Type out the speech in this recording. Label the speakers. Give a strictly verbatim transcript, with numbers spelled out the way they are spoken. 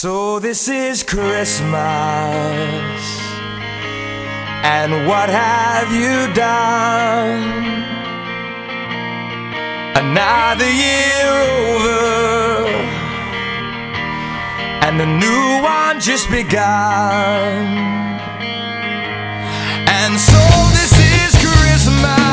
Speaker 1: So this is Christmas, and what have you done? Another year over, and a new one just begun. And so this is Christmas.